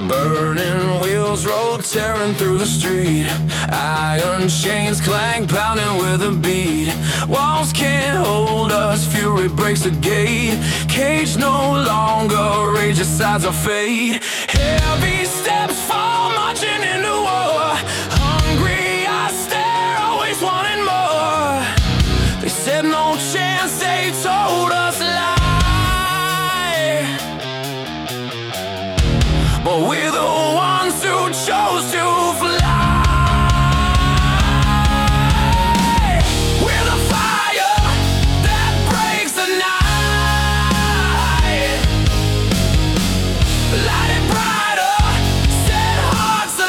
Burning wheels roll tearing through the street. Iron chains clank pounding with a beat. Walls can't hold us, fury breaks the gate. Cage no longer rages, sides of fate. Heavy steps fall marching into war. Hungry I stare, always wanting more. They said no chance, they told us lie. But we're the ones who chose to fly. We're the fire that breaks the night. Light it brighter, set hearts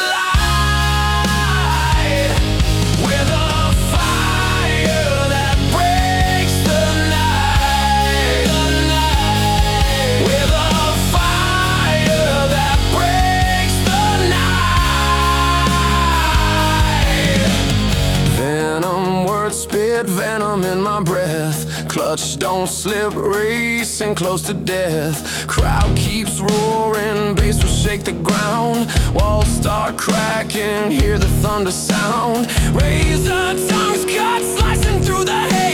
alight. We're the fire that breaks the night. We're the fire that breaks the night. Venom words spit venom in my breath. Clutch, don't slip, racing close to death. Crowd keeps roaring, bass will shake the ground. Walls start cracking, hear the thunder sound. Razor tongues cut, slicing through the hair.